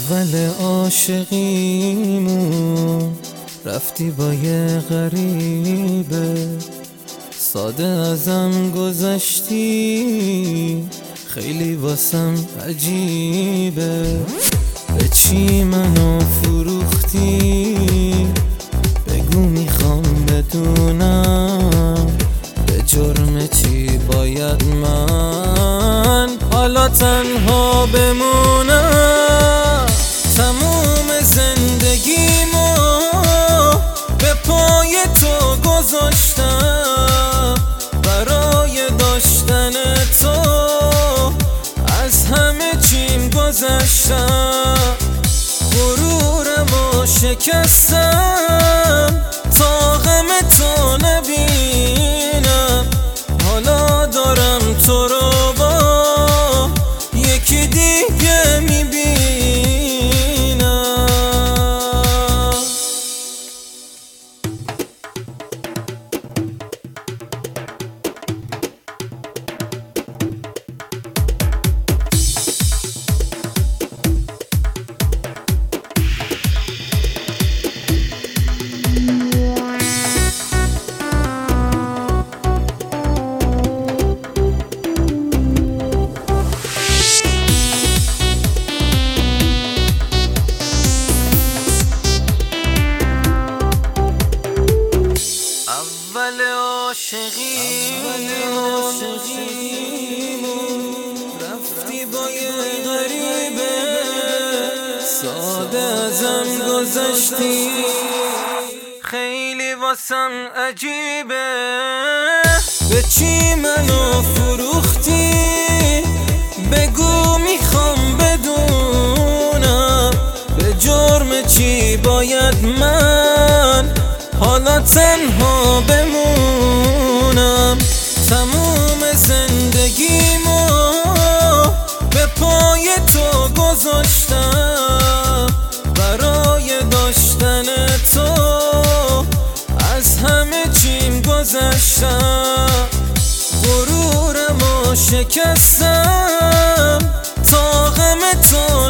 اول عاشقیمون رفتی با یه غریبه، ساده ازم گذشتی، خیلی واسم عجیبه. به چی منو فروختی؟ بگو میخوام بدونم، به جرم چی باید من حالا تنها بمونم؟ تموم زندگیمو به پای تو گذاشتم، برای داشتن تو از همه چیم گذشتم. غرورمو شکستم تا غم تو نبینم، حالا دارم تو رو با یکی دیگه میبینم. اول عاشقیمون رفتی با یه غریبه، ساده ازم گذشتی، خیلی واسم عجیبه. به چی منو فروختی؟ بگو میخوام بدونم، به جرم چی باید من حالا تنها بمونم؟ تموم زندگیمو به پای تو گذاشتم، برای داشتن تو از همه چیم گذشتم. غرورمو شکستم تا غم تو